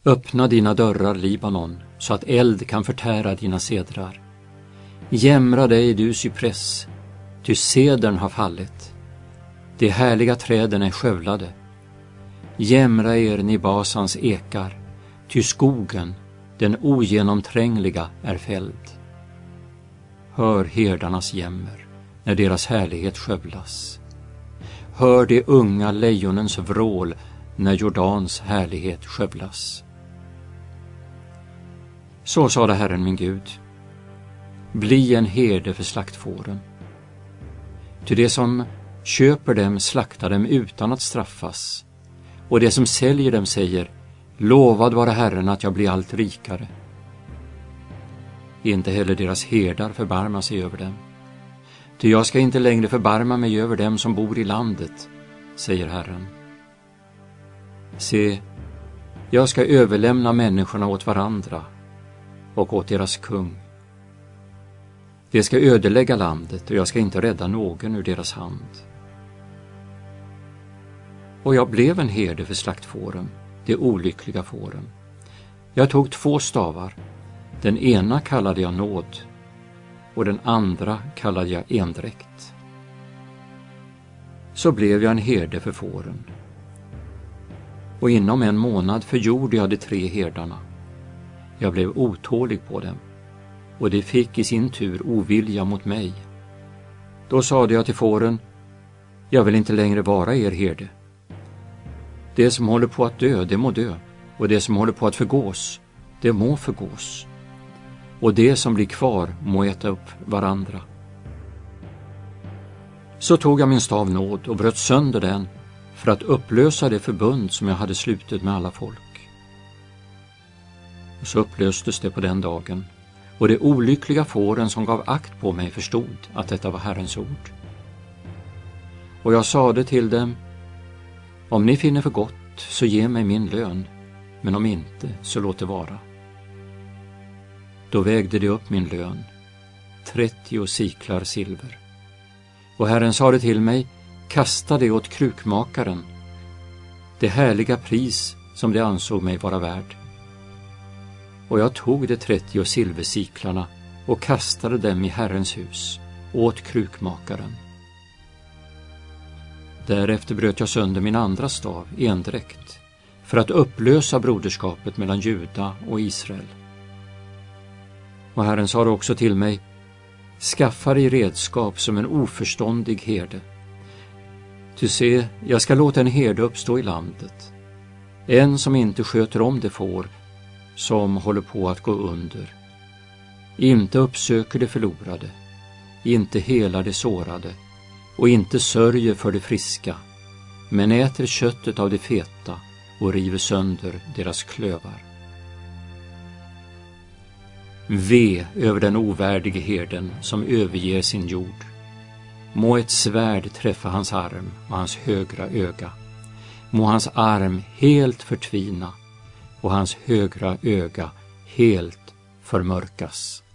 Öppna dina dörrar, Libanon, så att eld kan förtära dina cedrar. Jämra dig, du cypress, ty cedern har fallit. De härliga träden är skövlade. Jämra er, ni Basans ekar, ty skogen, den ogenomträngliga, är fälld. Hör herdarnas jämmer när deras härlighet skövlas. Hör de unga lejonens vrål när Jordans härlighet skövlas. Så sade Herren min Gud: bli en herde för slaktfåren. Ty det som köper dem slaktar dem utan att straffas, och det som säljer dem säger: lovad vare Herren att jag blir allt rikare. Inte heller deras herdar förbarmar sig över dem. Ty jag ska inte längre förbarma mig över dem som bor i landet, säger Herren. Se, jag ska överlämna människorna åt varandra och åt deras kung. De ska ödelägga landet, och jag ska inte rädda någon ur deras hand. Och jag blev en herde för slaktfåren, de olyckliga fåren. Jag tog 2 stavar. Den ena kallade jag nåd, och den andra kallade jag endräkt. Så blev jag en herde för fåren. Och inom 1 månad förgjorde jag de 3 herdarna. Jag blev otålig på dem, och de fick i sin tur ovilja mot mig. Då sade jag till fåren: jag vill inte längre vara er herde. Det som håller på att dö, det må dö, och det som håller på att förgås, det må förgås. Och det som blir kvar må äta upp varandra. Så tog jag min stav nåd och bröt sönder den för att upplösa det förbund som jag hade slutit med alla folk. Och så upplöstes det på den dagen, och de olyckliga fåren som gav akt på mig förstod att detta var Herrens ord. Och jag sade till dem: om ni finner för gott, så ge mig min lön, men om inte, så låt det vara. Då vägde de upp min lön, 30 siklar silver. Och Herren sade till mig: kasta det åt krukmakaren, det härliga pris som de ansåg mig vara värd. Och jag tog de 30 silversiklarna och kastade dem i Herrens hus, åt krukmakaren. Därefter bröt jag sönder min andra stav, endräkt, för att upplösa broderskapet mellan Juda och Israel. Och Herren sa också till mig: skaffa dig redskap som en oförståndig herde. Ty se, jag ska låta en herde uppstå i landet, en som inte sköter om det får som håller på att gå under, inte uppsöker det förlorade, inte helar det sårade och inte sörjer för det friska, men äter köttet av det feta och river sönder deras klövar. Ve över den ovärdige herden som överger sin jord. Må ett svärd träffa hans arm och hans högra öga. Må hans arm helt förtvina och hans högra öga helt förmörkas.